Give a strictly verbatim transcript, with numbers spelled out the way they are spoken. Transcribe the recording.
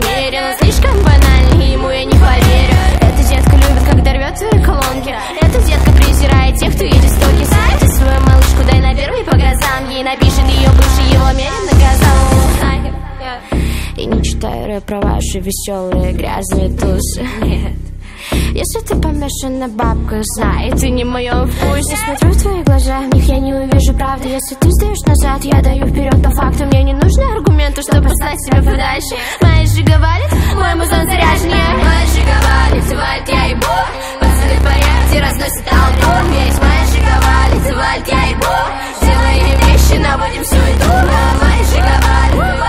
мере. Но слишком банально, ему я не поверю. Эта детка любит, когда рвет твои колонки. Эта детка презирает тех, кто едет стоки. Ты свою малышку дай на первый по глазам. Ей напишет ее бывший, его мерен наказал. И не читаю рэп про ваши веселые грязные тусы. Нет. Если ты помешан на бабках, знай, ты не в моем вкусе. Смотрю в твои глаза, в них я не увижу правды. Если ты сдаешь назад, я даю вперед по факту. Мне не нужны аргументы, чтобы послать тебя подальше. Моя жига валит, мой музон заряженнее. Моя жига валит, валит, я ебу. Пацаны в порядке, разносит толпу. Ведь моя жига валит, валит, я ебу. Делаем вещи, наводим суету. Моя жига валит.